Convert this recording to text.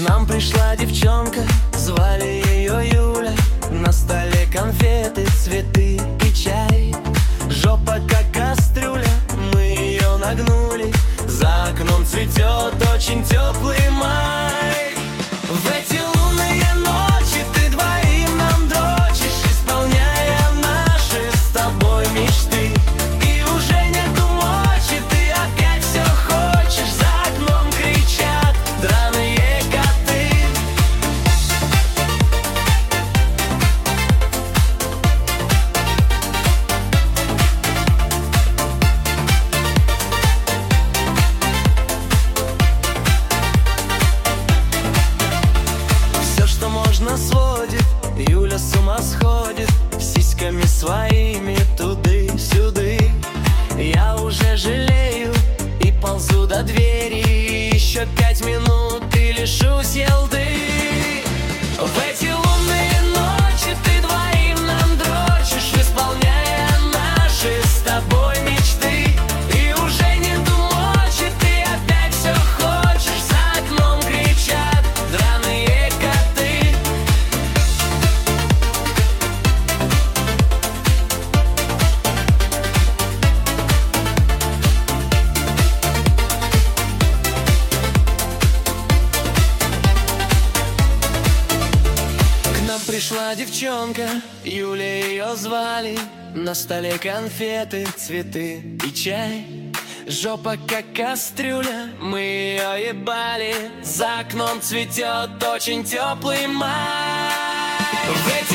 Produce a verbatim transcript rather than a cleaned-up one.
нам пришла девчонка, звали ее Юля. На столе конфеты, цветы и чай. Жопа как кастрюля, мы ее нагнули. За окном цветет очень теплый май. В эти лунные ночи ты двоим нам дрочишь, исполняя наши с тобой мечты. И уже нету мочи, ты опять все хочешь. За окном кричат драные коты. Все, что можно, сводит, Юля с ума сходит, сиськами своими туды-сюды. Я уже жалею и ползу до двери. Еще пять минут и лишусь елды. В эти лунные ночи ты двоим нам дрочишь, исполняя наши с тобой мечты. И уже нету мочи, ты опять все хочешь. За окном кричат драные коты. К нам пришла девчонка, Юля ее звали. На столе конфеты, цветы и чай. Жопа как кастрюля, мы ее ебали. За окном цветет очень теплый май. В эти